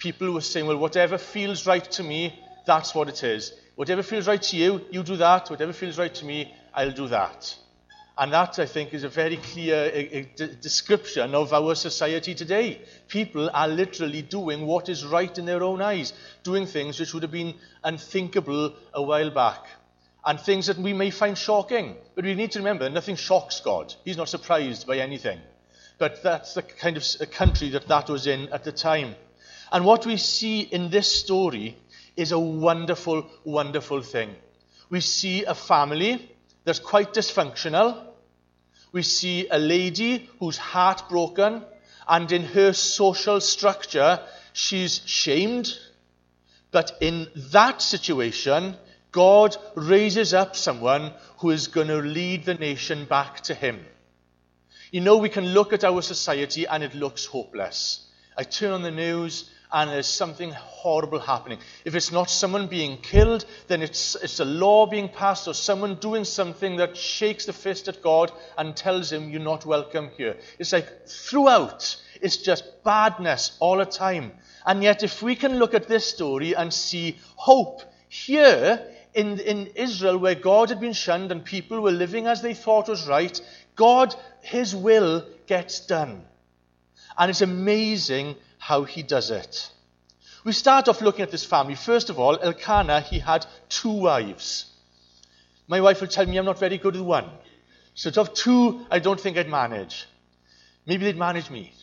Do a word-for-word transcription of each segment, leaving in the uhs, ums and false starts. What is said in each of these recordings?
people were saying, well, whatever feels right to me, that's what it is. Whatever feels right to you, you do that. Whatever feels right to me, I'll do that. And that, I think, is a very clear a, a d- description of our society today. People are literally doing what is right in their own eyes, doing things which would have been unthinkable a while back, and things that we may find shocking. But we need to remember, nothing shocks God. He's not surprised by anything. But that's the kind of country that that was in at the time. And what we see in this story is a wonderful, wonderful thing. We see a family that's quite dysfunctional. We see a lady who's heartbroken, and in her social structure, she's shamed. But in that situation, God raises up someone who is going to lead the nation back to him. You know, we can look at our society and it looks hopeless. I turn on the news and there's something horrible happening. If it's not someone being killed, then it's, it's a law being passed or someone doing something that shakes the fist at God and tells him you're not welcome here. It's like throughout, it's just badness all the time. And yet if we can look at this story and see hope here in, in Israel, where God had been shunned and people were living as they thought was right, God, his will gets done. And it's amazing how he does it. We start off looking at this family. First of all, Elkanah, he had two wives. My wife will tell me I'm not very good with one. So to have two, I don't think I'd manage. Maybe they'd manage me.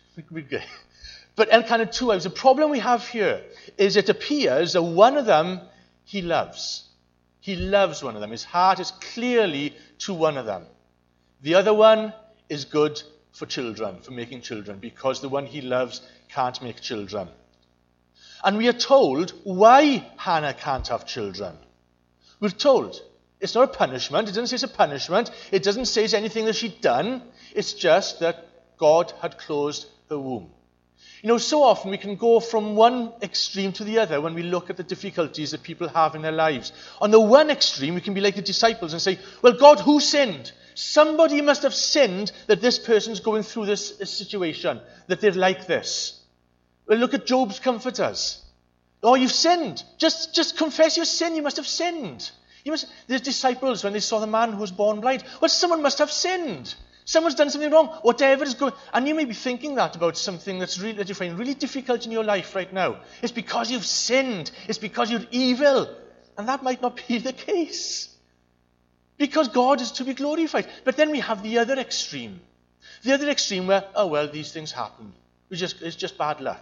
But Elkanah had two wives. The problem we have here is it appears that one of them he loves. He loves one of them. His heart is clearly to one of them. The other one is good for children, for making children, because the one he loves can't make children. And we are told why Hannah can't have children. We're told it's not a punishment. It doesn't say it's a punishment. It doesn't say it's anything that she'd done. It's just that God had closed her womb. You know, so often we can go from one extreme to the other when we look at the difficulties that people have in their lives. On the one extreme, we can be like the disciples and say, well, God, who sinned? Somebody must have sinned that this person's going through this, this situation, that they're like this. Well, look at Job's comforters. Oh, you've sinned. Just, just confess your sin. You must have sinned. You must. The disciples, when they saw the man who was born blind, well, someone must have sinned. Someone's done something wrong. Whatever is going, and you may be thinking that about something that's really, that you find really difficult in your life right now. It's because you've sinned. It's because you're evil, and that might not be the case. Because God is to be glorified. But then we have the other extreme. The other extreme where, oh, well, these things happen. We just, it's just bad luck.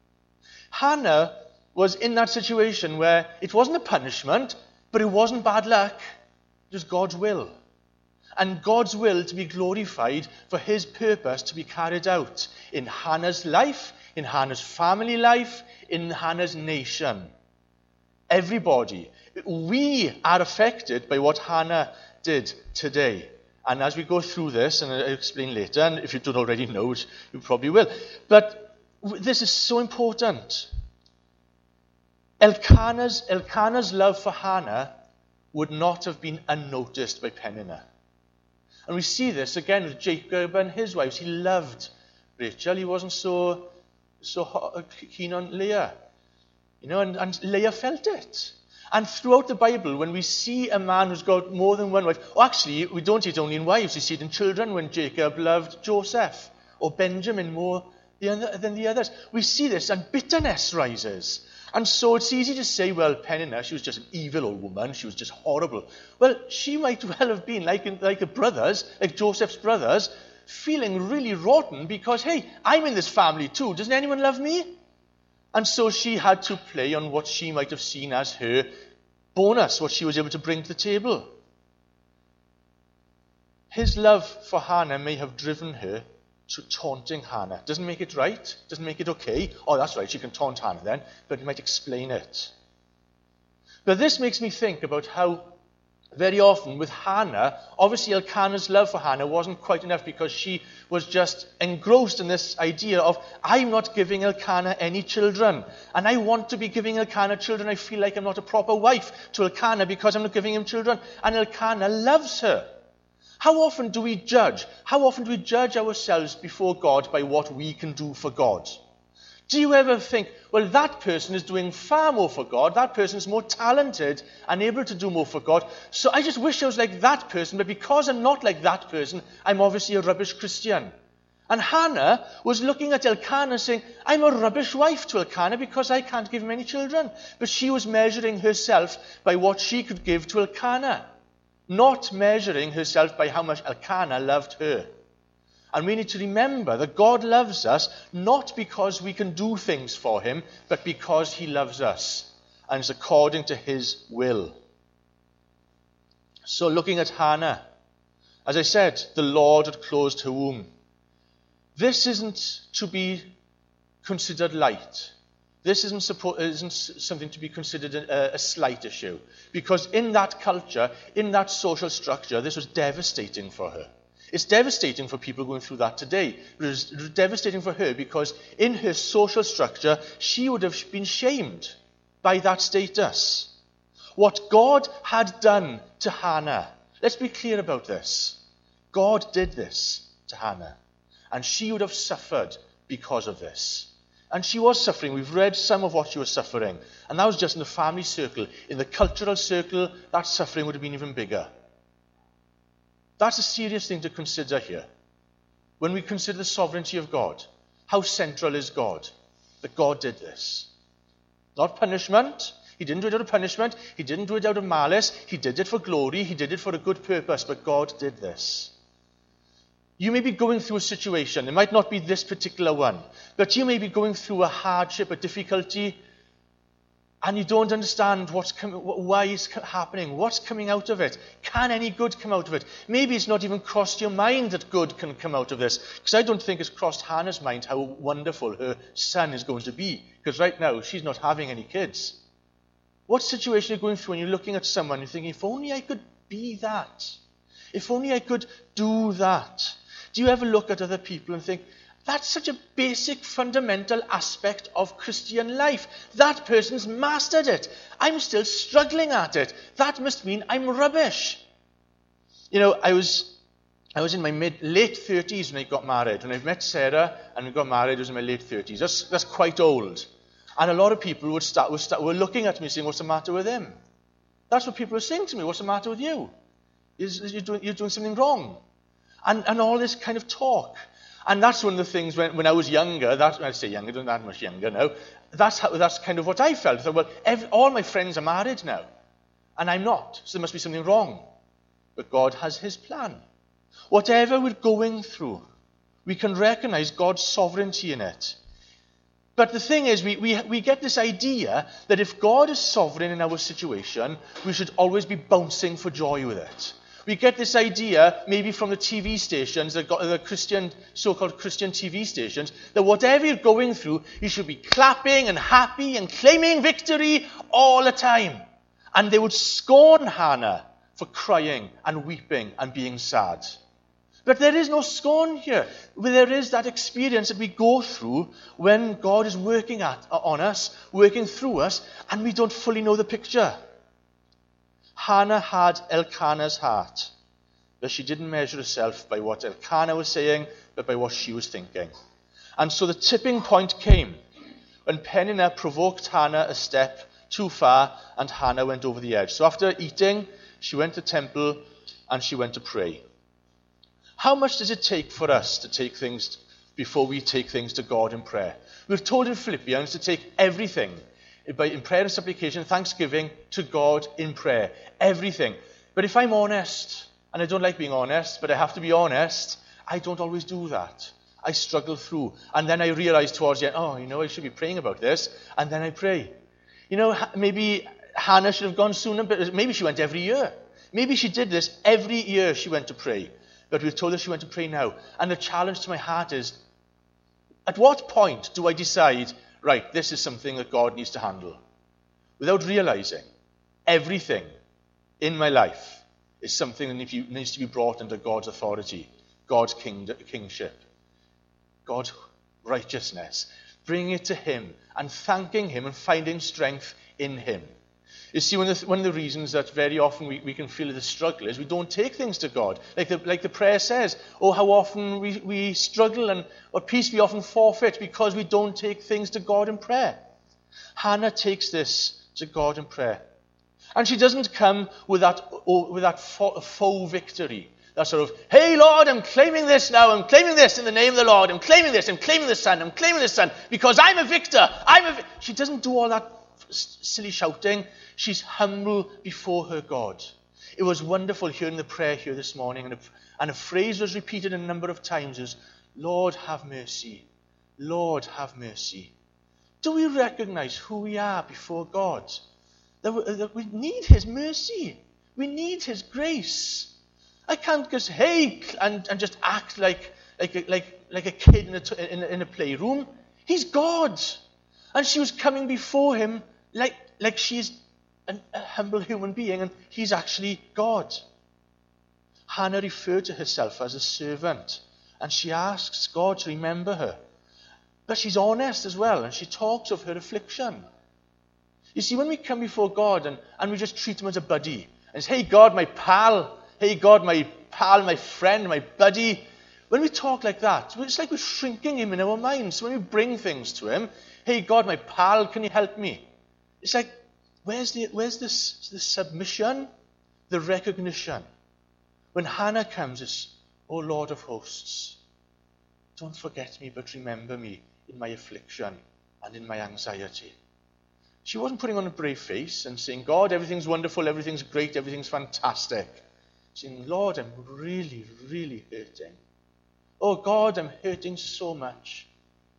Hannah was in that situation where it wasn't a punishment, but it wasn't bad luck. It was God's will. And God's will to be glorified for his purpose to be carried out in Hannah's life, in Hannah's family life, in Hannah's nation. Everybody. We are affected by what Hannah did today. And as we go through this, and I'll explain later, and if you don't already know it, you probably will. But this is so important. Elkanah's, Elkanah's love for Hannah would not have been unnoticed by Peninnah. And we see this again with Jacob and his wives. He loved Rachel. He wasn't so, so keen on Leah. You know, and, and Leah felt it. And throughout the Bible, when we see a man who's got more than one wife, well, actually, we don't see it only in wives. We see it in children when Jacob loved Joseph or Benjamin more than the others. We see this, and bitterness rises. And so it's easy to say, well, Peninnah, she was just an evil old woman. She was just horrible. Well, she might well have been like, like her brothers, like Joseph's brothers, feeling really rotten because, hey, I'm in this family too. Doesn't anyone love me? And so she had to play on what she might have seen as her bonus, what she was able to bring to the table. His love for Hannah may have driven her to taunting Hannah. Doesn't make it right, doesn't make it okay. Oh, that's right, she can taunt Hannah then, but it might explain it. But this makes me think about how very often with Hannah, obviously Elkanah's love for Hannah wasn't quite enough because she was just engrossed in this idea of, I'm not giving Elkanah any children. And I want to be giving Elkanah children. I feel like I'm not a proper wife to Elkanah because I'm not giving him children. And Elkanah loves her. How often do we judge? How often do we judge ourselves before God by what we can do for God? Do you ever think, well, that person is doing far more for God, that person is more talented and able to do more for God, so I just wish I was like that person, but because I'm not like that person, I'm obviously a rubbish Christian. And Hannah was looking at Elkanah saying, I'm a rubbish wife to Elkanah because I can't give him any children. But she was measuring herself by what she could give to Elkanah, not measuring herself by how much Elkanah loved her. And we need to remember that God loves us not because we can do things for him, but because he loves us and is according to his will. So looking at Hannah, as I said, the Lord had closed her womb. This isn't to be considered light. This isn't, suppo- isn't something to be considered a, a slight issue. Because in that culture, in that social structure, this was devastating for her. It's devastating for people going through that today. It was devastating for her because in her social structure, she would have been shamed by that status. What God had done to Hannah, let's be clear about this. God did this to Hannah. And she would have suffered because of this. And she was suffering. We've read some of what she was suffering. And that was just in the family circle. In the cultural circle, that suffering would have been even bigger. That's a serious thing to consider here. When we consider the sovereignty of God, how central is God? That God did this. Not punishment. He didn't do it out of punishment. He didn't do it out of malice. He did it for glory. He did it for a good purpose. But God did this. You may be going through a situation. It might not be this particular one. But you may be going through a hardship, a difficulty, and you don't understand what's com- why it's happening, what's coming out of it. Can any good come out of it? Maybe it's not even crossed your mind that good can come out of this. Because I don't think it's crossed Hannah's mind how wonderful her son is going to be. Because right now, she's not having any kids. What situation are you going through when you're looking at someone and you're thinking, if only I could be that. If only I could do that. Do you ever look at other people and think, that's such a basic, fundamental aspect of Christian life. That person's mastered it. I'm still struggling at it. That must mean I'm rubbish. You know, I was I was in my mid late thirties when I got married. When I met Sarah and we got married, I was in my late thirties. That's that's quite old. And a lot of people would start, would start were looking at me saying, what's the matter with him? That's what people were saying to me. What's the matter with you? You're doing, you're doing something wrong. And, and all this kind of talk. And that's one of the things when, when I was younger, that, I'd say younger, not that much younger now, that's how, that's kind of what I felt. I thought, well, every, all my friends are married now, and I'm not, so there must be something wrong. But God has his plan. Whatever we're going through, we can recognize God's sovereignty in it. But the thing is, we, we, we get this idea that if God is sovereign in our situation, we should always be bouncing for joy with it. We get this idea, maybe from the T V stations, the, the Christian, so-called Christian T V stations, that whatever you're going through, you should be clapping and happy and claiming victory all the time. And they would scorn Hannah for crying and weeping and being sad. But there is no scorn here. There is that experience that we go through when God is working at, on us, working through us, and we don't fully know the picture. Hannah had Elkanah's heart, but she didn't measure herself by what Elkanah was saying, but by what she was thinking. And so the tipping point came when Peninnah provoked Hannah a step too far, and Hannah went over the edge. So after eating, she went to the temple and she went to pray. How much does it take for us to take things before we take things to God in prayer? We're told in Philippians to take everything in prayer and supplication, thanksgiving to God in prayer. Everything. But if I'm honest, and I don't like being honest, but I have to be honest, I don't always do that. I struggle through. And then I realize towards the end, oh, you know, I should be praying about this. And then I pray. You know, maybe Hannah should have gone sooner, but maybe she went every year. Maybe she did this every year she went to pray. But we're told that she went to pray now. And the challenge to my heart is, at what point do I decide, right, this is something that God needs to handle? Without realizing, everything in my life is something that needs to be brought under God's authority, God's king, kingship, God's righteousness. Bringing it to him and thanking him and finding strength in him. You see, one of, the, one of the reasons that very often we, we can feel the struggle is we don't take things to God. Like the, like the prayer says, oh, how often we, we struggle and what peace we often forfeit because we don't take things to God in prayer. Hannah takes this to God in prayer. And she doesn't come with that, oh, with that faux victory. That sort of, hey, Lord, I'm claiming this now. I'm claiming this in the name of the Lord. I'm claiming this. I'm claiming the Son. I'm claiming the Son because I'm a victor. I'm a vi-. She doesn't do all that silly shouting. She's humble before her God. It was wonderful hearing the prayer here this morning. And a, and a phrase was repeated a number of times is, Lord, have mercy. Lord, have mercy. Do we recognize who we are before God? That we, that we need his mercy. We need his grace. I can't just, hey, and, and just act like, like, a, like, like a kid in a, in, a, in a playroom. He's God. And she was coming before him like, like she's an, a humble human being, and he's actually God. Hannah referred to herself as a servant, and she asks God to remember her. But she's honest as well, and she talks of her affliction. You see, when we come before God and, and we just treat him as a buddy, and say, hey, God, my pal, hey, God, my pal, my friend, my buddy, when we talk like that, it's like we're shrinking him in our minds. When we bring things to him, hey, God, my pal, can you help me? It's like, where's the where's this the submission, the recognition? When Hannah comes, it's, oh Lord of hosts, don't forget me, but remember me in my affliction and in my anxiety. She wasn't putting on a brave face and saying, God, everything's wonderful, everything's great, everything's fantastic. Saying, Lord, I'm really, really hurting. Oh God, I'm hurting so much.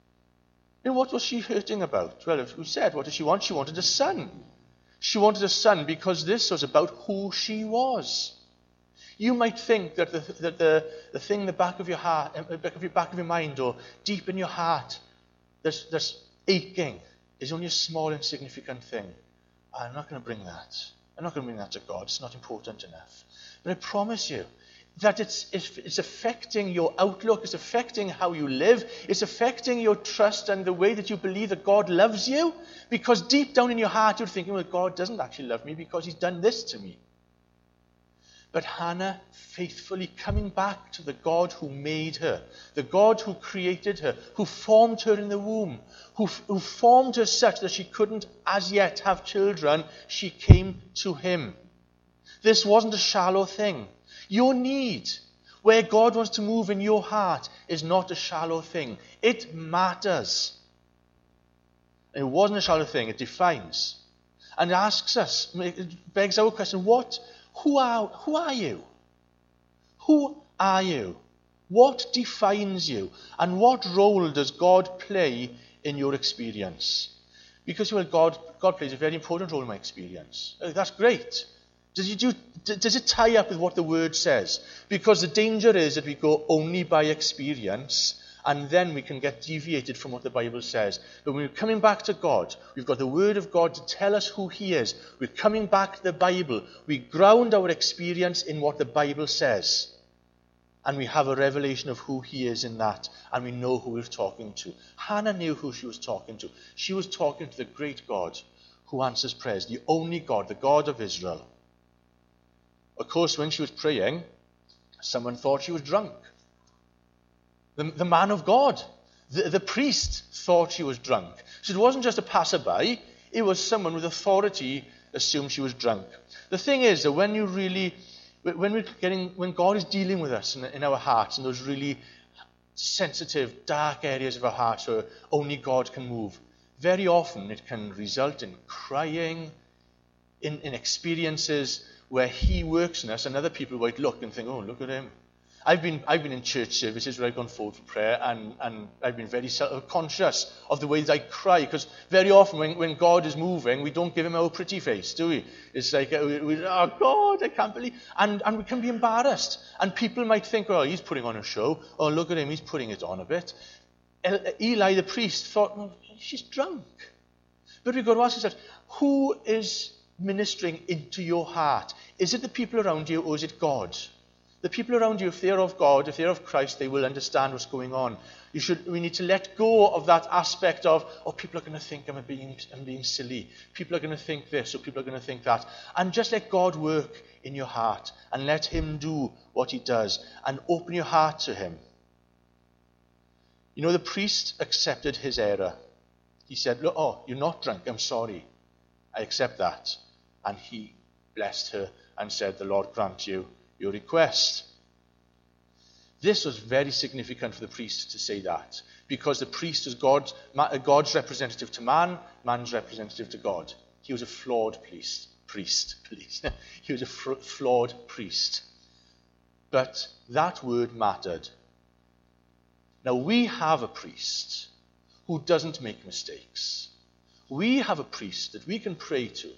And what was she hurting about? Well, as we said, what did she want? She wanted a son. She wanted a son because this was about who she was. You might think that the, that the, the thing in the back of your heart, back of your, back of your mind, or deep in your heart, that's, that's aching, is only a small, insignificant thing. I'm not going to bring that. I'm not going to bring that to God. It's not important enough. But I promise you that it's, it's, it's affecting your outlook. It's affecting how you live. It's affecting your trust and the way that you believe that God loves you. Because deep down in your heart, you're thinking, well, God doesn't actually love me because he's done this to me. But Hannah faithfully coming back to the God who made her, the God who created her, who formed her in the womb, who, who formed her such that she couldn't as yet have children, she came to him. This wasn't a shallow thing. Your need, where God wants to move in your heart, is not a shallow thing. It matters. It wasn't a shallow thing. It defines. And asks us, it begs our question, what, who are, who are you? Who are you? What defines you? And what role does God play in your experience? Because, well, God, God plays a very important role in my experience. That's great. Does it, do, does it tie up with what the Word says? Because the danger is that we go only by experience, and then we can get deviated from what the Bible says. But when we're coming back to God, we've got the Word of God to tell us who he is. We're coming back to the Bible. We ground our experience in what the Bible says. And we have a revelation of who he is in that. And we know who we're talking to. Hannah knew who she was talking to. She was talking to the great God who answers prayers. The only God, the God of Israel. Of course, when she was praying, someone thought she was drunk. The, the man of God, the, the priest, thought she was drunk. So it wasn't just a passerby, it was someone with authority assumed she was drunk. The thing is that when you really, when we're getting, when God is dealing with us in, in our hearts, in those really sensitive, dark areas of our hearts where only God can move, very often it can result in crying, in, in experiences where he works in us, and other people might look and think, oh, look at him. I've been I've been in church services where I've gone forward for prayer, and, and I've been very self-conscious of the way that I cry, because very often when, when God is moving, we don't give him our pretty face, do we? It's like, we, we, oh, God, I can't believe, and, and we can be embarrassed. And people might think, oh, he's putting on a show. Oh, look at him, he's putting it on a bit. Eli, the priest, thought, well, she's drunk. But we've got to ask ourselves, who is ministering into your heart? Is it the people around you, or is it God? The people around you, if they're of God, if they're of Christ, they will understand what's going on. You should, we need to let go of that aspect of, oh, people are going to think I'm being, I'm being silly. People are going to think this, or people are going to think that. And just let God work in your heart and let him do what he does and open your heart to him. You know, the priest accepted his error. He said, look, oh, you're not drunk. I'm sorry. I accept that. And he blessed her and said, the Lord grant you your request. This was very significant for the priest to say that, because the priest was God, God's representative to man, man's representative to God. He was a flawed priest. Priest, please. He was a fr- flawed priest. But that word mattered. Now we have a priest who doesn't make mistakes. We have a priest that we can pray to.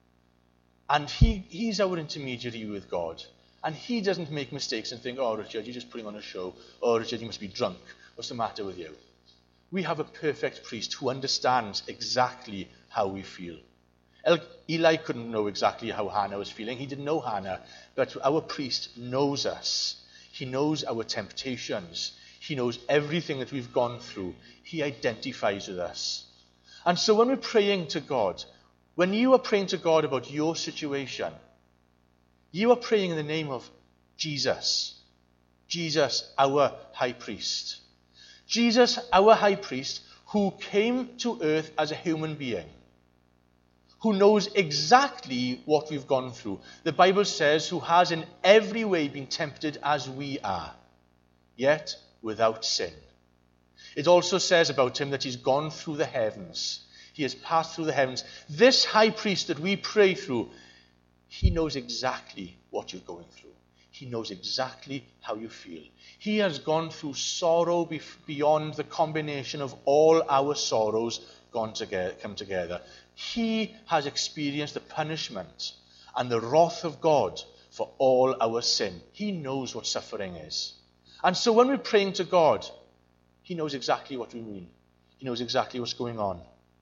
And he, he's our intermediary with God. And he doesn't make mistakes and think, oh, Richard, you're just putting on a show. Oh, Richard, you must be drunk. What's the matter with you? We have a perfect priest who understands exactly how we feel. Eli couldn't know exactly how Hannah was feeling. He didn't know Hannah. But our priest knows us. He knows our temptations. He knows everything that we've gone through. He identifies with us. And so when we're praying to God, when you are praying to God about your situation, you are praying in the name of Jesus. Jesus, our high priest. Jesus, our high priest, who came to earth as a human being, who knows exactly what we've gone through. The Bible says, who has in every way been tempted as we are, yet without sin. It also says about him that he's gone through the heavens. He has passed through the heavens. This high priest that we pray through, he knows exactly what you're going through. He knows exactly how you feel. He has gone through sorrow beyond the combination of all our sorrows gone together, come together. He has experienced the punishment and the wrath of God for all our sin. He knows what suffering is. And so when we're praying to God, he knows exactly what we mean. He knows exactly what's going on.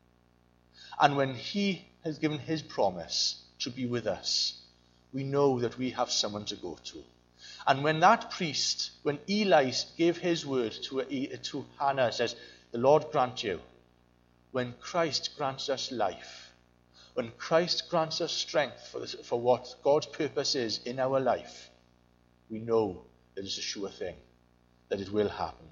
And when he has given his promise to be with us, we know that we have someone to go to. And when that priest, when Eli gave his word to, to Hannah, says, the Lord grant you. When Christ grants us life, when Christ grants us strength for, this, for what God's purpose is in our life, we know that it's a sure thing, that it will happen.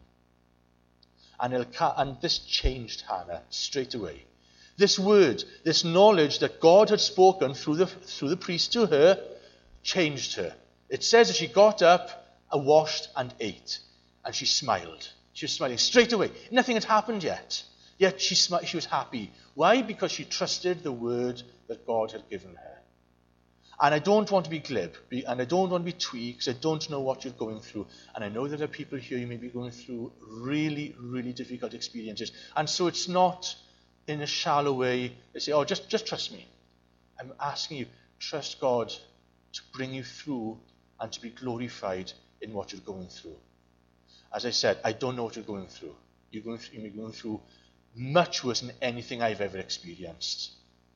And, and this changed Hannah straight away. This word, this knowledge that God had spoken through the, through the priest to her, changed her. It says that she got up, and washed, and ate. And she smiled. She was smiling straight away. Nothing had happened yet. Yet she, sm- she was happy. Why? Because she trusted the word that God had given her. And I don't want to be glib, and I don't want to be twee, because I don't know what you're going through. And I know that there are people here who may be going through really, really difficult experiences. And so it's not in a shallow way. They say, oh, just, just trust me. I'm asking you, trust God to bring you through and to be glorified in what you're going through. As I said, I don't know what you're going through. You're going through, you're going through much worse than anything I've ever experienced.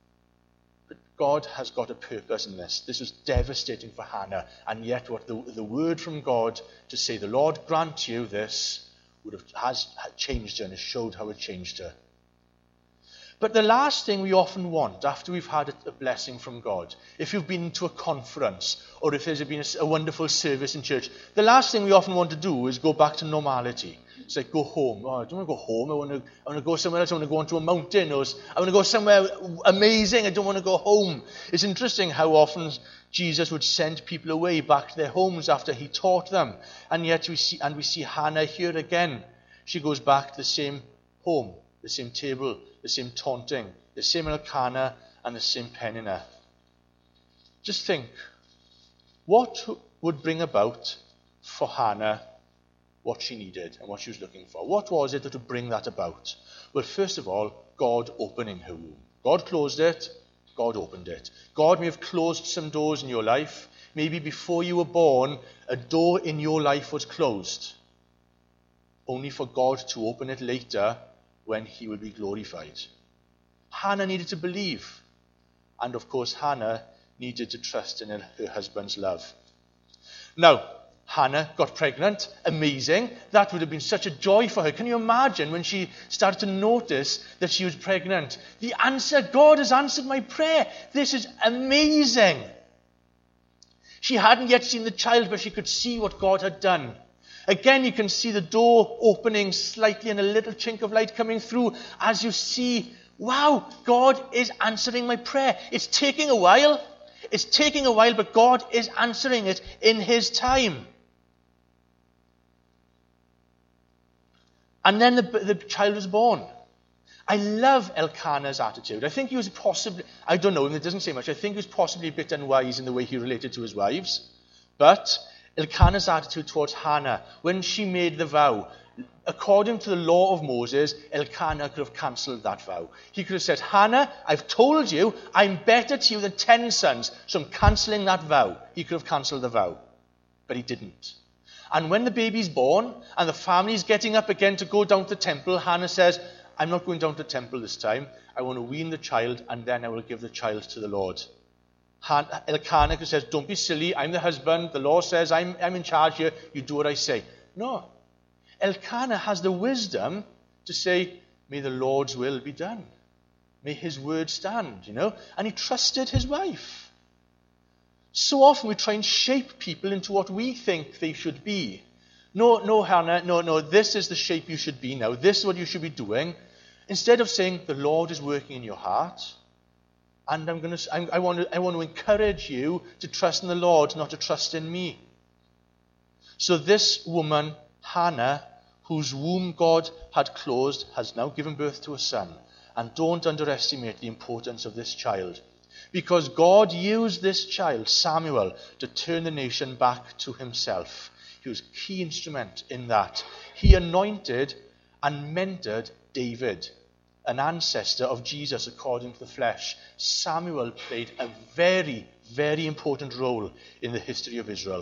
But God has got a purpose in this. This was devastating for Hannah, and yet what the, the word from God to say, the Lord grant you this, would have has changed her, and it showed how it changed her. But the last thing we often want after we've had a blessing from God, if you've been to a conference or if there's been a, a wonderful service in church, the last thing we often want to do is go back to normality. It's like, go home. Oh, I don't want to go home. I want to, I want to go somewhere else. I want to go onto a mountain. Or I want to go somewhere amazing. I don't want to go home. It's interesting how often Jesus would send people away back to their homes after he taught them. And yet we see, and we see Hannah here again. She goes back to the same home, the same table, the same taunting, the same Elkanah, and the same Peninnah. Just think, what would bring about for Hannah what she needed and what she was looking for? What was it that would bring that about? Well, first of all, God opening her womb. God closed it, God opened it. God may have closed some doors in your life. Maybe before you were born, a door in your life was closed, only for God to open it later when he will be glorified. Hannah needed to believe. And of course, Hannah needed to trust in her husband's love. Now, Hannah got pregnant. Amazing. That would have been such a joy for her. Can you imagine when she started to notice that she was pregnant? The answer, God has answered my prayer. This is amazing. She hadn't yet seen the child, but she could see what God had done. Again, you can see the door opening slightly and a little chink of light coming through as you see, wow, God is answering my prayer. It's taking a while. It's taking a while, but God is answering it in his time. And then the, the child was born. I love Elkanah's attitude. I think he was possibly, I don't know, and it doesn't say much, I think he was possibly a bit unwise in the way he related to his wives. But Elkanah's attitude towards Hannah, when she made the vow, according to the law of Moses, Elkanah could have cancelled that vow. He could have said, Hannah, I've told you, I'm better to you than ten sons, so I'm cancelling that vow. He could have cancelled the vow. But he didn't. And when the baby's born, and the family's getting up again to go down to the temple, Hannah says, I'm not going down to the temple this time. I want to wean the child, and then I will give the child to the Lord. Elkanah says, don't be silly. I'm the husband. The law says I'm, I'm in charge here. You do what I say. No. Elkanah has the wisdom to say, may the Lord's will be done. May his word stand, you know. And he trusted his wife. So often we try and shape people into what we think they should be. No, no, Hannah, no, no, this is the shape you should be now. This is what you should be doing. Instead of saying, the Lord is working in your heart, and I'm going to, I'm, I, want to, I want to encourage you to trust in the Lord, not to trust in me. So this woman, Hannah, whose womb God had closed, has now given birth to a son. And don't underestimate the importance of this child. Because God used this child, Samuel, to turn the nation back to himself. He was a key instrument in that. He anointed and mentored David, an ancestor of Jesus according to the flesh. Samuel played a very, very important role in the history of Israel.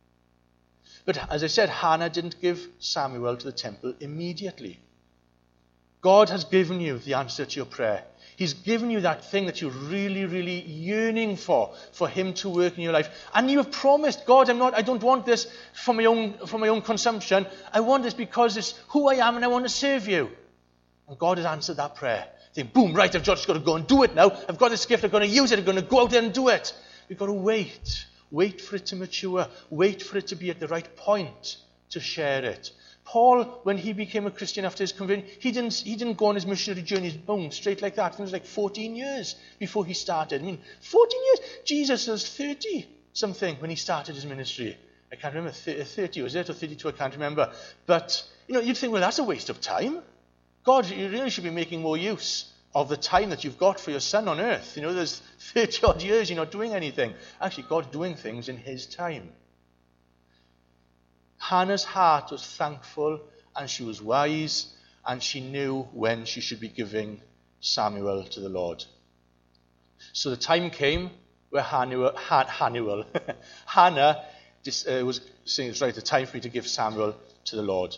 But as I said, Hannah didn't give Samuel to the temple immediately. God has given you the answer to your prayer. He's given you that thing that you're really, really yearning for, for him to work in your life. And you have promised, God, I'm not, I don't want this for my own, for my own consumption. I want this because it's who I am and I want to serve you. And God has answered that prayer. Think, boom, right, I've just got to go and do it now. I've got this gift, I'm going to use it, I'm going to go out there and do it. We've got to wait. Wait for it to mature. Wait for it to be at the right point to share it. Paul, when he became a Christian after his conversion, he didn't, he didn't go on his missionary journeys, boom, straight like that. It was like fourteen years before he started. I mean, fourteen years? Jesus was thirty-something when he started his ministry. I can't remember, thirty was it, or thirty-two, I can't remember. But, you know, you'd think, well, that's a waste of time. God, you really should be making more use of the time that you've got for your son on earth. You know, there's thirty-odd years you're not doing anything. Actually, God's doing things in his time. Hannah's heart was thankful, and she was wise, and she knew when she should be giving Samuel to the Lord. So the time came where Hannah, Hannah, Hannah uh, was saying, it's right, the time for me to give Samuel to the Lord.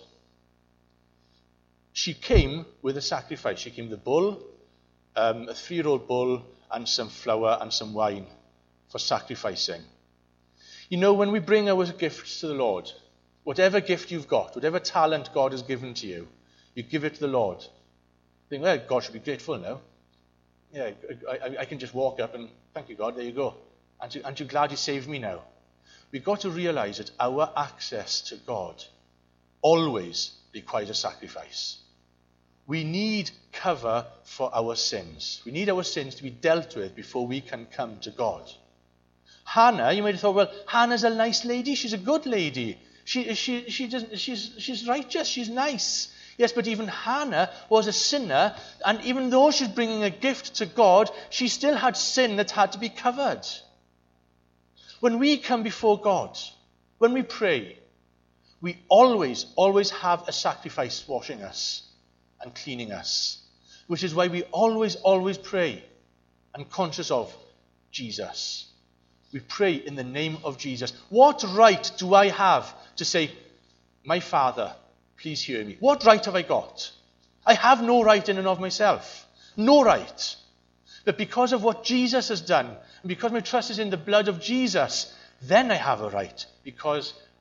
She came with a sacrifice. She came with a bull, um, a three-year-old bull, and some flour and some wine for sacrificing. You know, when we bring our gifts to the Lord, whatever gift you've got, whatever talent God has given to you, you give it to the Lord. You think, well, God should be grateful now. Yeah, I, I, I can just walk up and, thank you, God, there you go. Aren't you, aren't you glad you saved me now? We've got to realize that our access to God always requires a sacrifice. We need cover for our sins. We need our sins to be dealt with before we can come to God. Hannah, you might have thought, well, Hannah's a nice lady. She's a good lady. She, she, she doesn't, she's, she's righteous. She's nice. Yes, but even Hannah was a sinner. And even though she's bringing a gift to God, she still had sin that had to be covered. When we come before God, when we pray, we always, always have a sacrifice washing us and cleaning us. Which is why we always, always pray and conscious of Jesus. We pray in the name of Jesus. What right do I have to say, my Father, please hear me? What right have I got? I have no right in and of myself. No right. But because of what Jesus has done, and because my trust is in the blood of Jesus, then I have a right. Because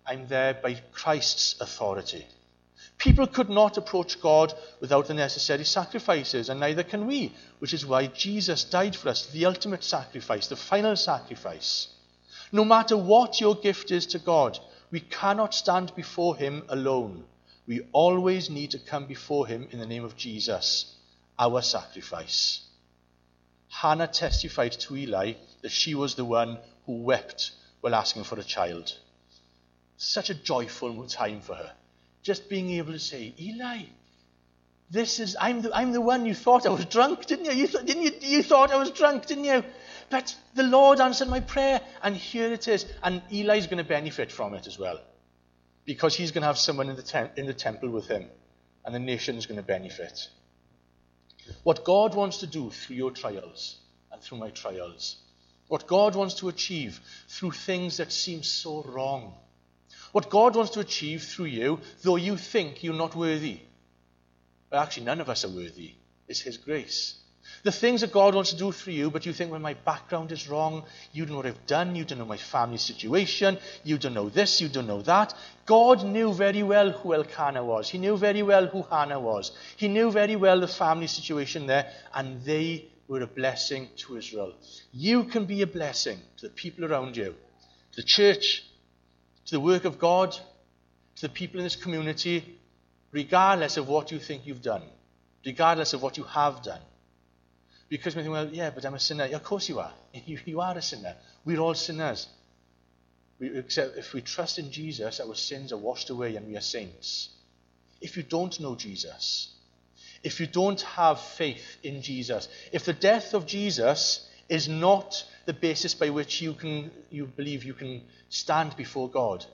I'm there by Christ's authority. People could not approach God without the necessary sacrifices, and neither can we, which is why Jesus died for us, the ultimate sacrifice, the final sacrifice. No matter what your gift is to God, we cannot stand before him alone. We always need to come before him in the name of Jesus, our sacrifice. Hannah testified to Eli that she was the one who wept while asking for a child. Such a joyful time for her. Just being able to say, Eli, this is, I'm the, I'm the one you thought I was drunk, didn't you? You, th- didn't you? You thought I was drunk, didn't you? But the Lord answered my prayer, and here it is. And Eli's going to benefit from it as well, because he's going to have someone in the, tem- in the temple with him, and the nation is going to benefit. What God wants to do through your trials and through my trials, what God wants to achieve through things that seem so wrong, what God wants to achieve through you, though you think you're not worthy. But actually, none of us are worthy. It's his grace. The things that God wants to do through you, but you think, well, my background is wrong. You don't know what I've done. You don't know my family situation. You don't know this. You don't know that. God knew very well who Elkanah was. He knew very well who Hannah was. He knew very well the family situation there, and they were a blessing to Israel. You can be a blessing to the people around you, to the church, to the work of God, to the people in this community, regardless of what you think you've done, regardless of what you have done. Because we think, well, yeah, but I'm a sinner. Yeah, of course you are. You, you are a sinner. We're all sinners. We, except if we trust in Jesus, our sins are washed away and we are saints. If you don't know Jesus, if you don't have faith in Jesus, if the death of Jesus is not the basis by which you can you believe you can stand before God,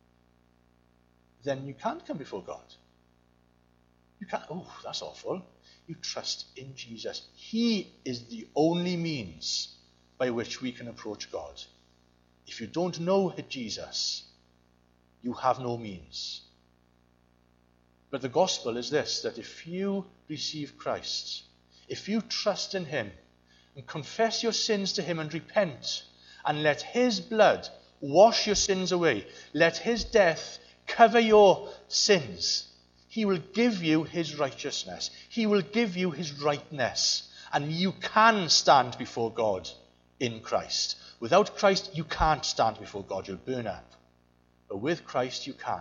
then you can't come before God. You can't. Oh, that's awful. You trust in Jesus. He is the only means by which we can approach God. If you don't know Jesus, you have no means. But the gospel is this, that if you receive Christ, if you trust in him and confess your sins to him and repent and let his blood wash your sins away, let his death cover your sins, he will give you his righteousness. He will give you his rightness. And you can stand before God in Christ. Without Christ, you can't stand before God. You'll burn up. But with Christ, you can.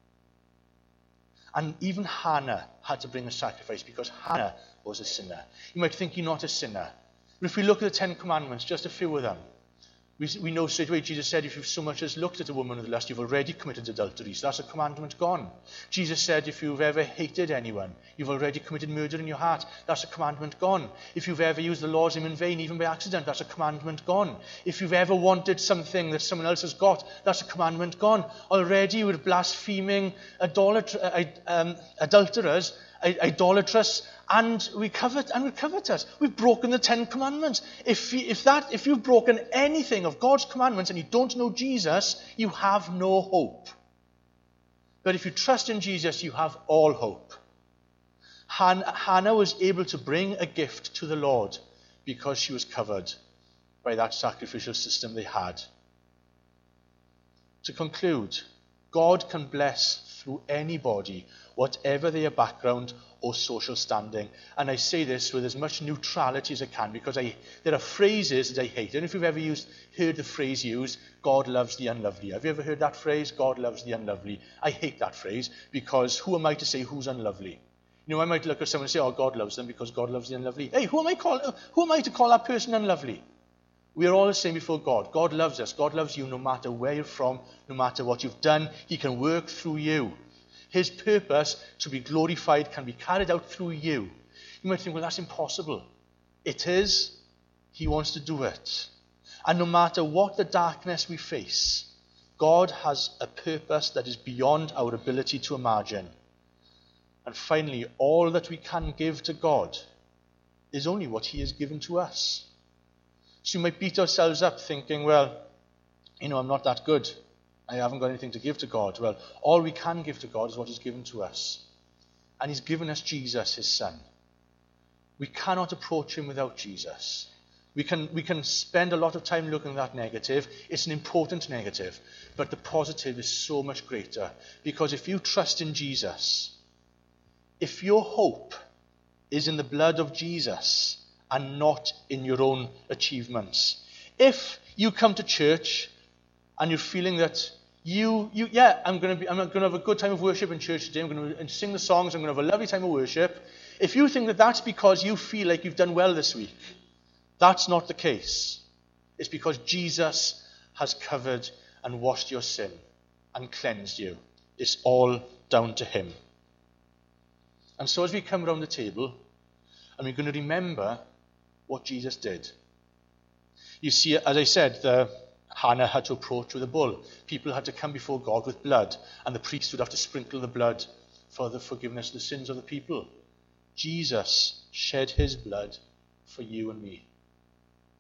And even Hannah had to bring a sacrifice because Hannah was a sinner. You might think you're not a sinner. But if we look at the Ten Commandments, just a few of them, we, we know straight away Jesus said, if you've so much as looked at a woman with lust, you've already committed adultery. So that's a commandment gone. Jesus said, if you've ever hated anyone, you've already committed murder in your heart. That's a commandment gone. If you've ever used the Lord's name in vain, even by accident, that's a commandment gone. If you've ever wanted something that someone else has got, that's a commandment gone. Already you were blaspheming, idolat- um, adulterers, idolatrous, and we covet and we covetous. We've broken the Ten Commandments. If you, if that if you've broken anything of God's commandments and you don't know Jesus, you have no hope. But if you trust in Jesus, you have all hope. Han, Hannah was able to bring a gift to the Lord because she was covered by that sacrificial system they had. To conclude, God can bless through anybody, whatever their background or social standing. And I say this with as much neutrality as I can, because I, there are phrases that I hate. I don't know if you've ever used, heard the phrase used, God loves the unlovely. Have you ever heard that phrase, God loves the unlovely? I hate that phrase, because who am I to say who's unlovely? You know, I might look at someone and say, oh, God loves them because God loves the unlovely. Hey, who am I, call, who am I to call that person unlovely? We are all the same before God. God loves us. God loves you no matter where you're from, no matter what you've done. He can work through you. His purpose to be glorified can be carried out through you. You might think, well, that's impossible. It is. He wants to do it. And no matter what the darkness we face, God has a purpose that is beyond our ability to imagine. And finally, all that we can give to God is only what he has given to us. So we might beat ourselves up thinking, well, you know, I'm not that good. I haven't got anything to give to God. Well, all we can give to God is what he's given to us. And he's given us Jesus, his son. We cannot approach him without Jesus. We can, we can spend a lot of time looking at that negative. It's an important negative. But the positive is so much greater. Because if you trust in Jesus, if your hope is in the blood of Jesus and not in your own achievements, if you come to church and you're feeling that you, you yeah, I'm going to be, I'm going to have a good time of worship in church today, I'm going to sing the songs, I'm going to have a lovely time of worship. If you think that that's because you feel like you've done well this week, that's not the case. It's because Jesus has covered and washed your sin and cleansed you. It's all down to him. And so as we come around the table, and we're going to remember what Jesus did. You see, as I said, the, Hannah had to approach with a bull. People had to come before God with blood, and the priest would have to sprinkle the blood for the forgiveness of the sins of the people. Jesus shed his blood for you and me.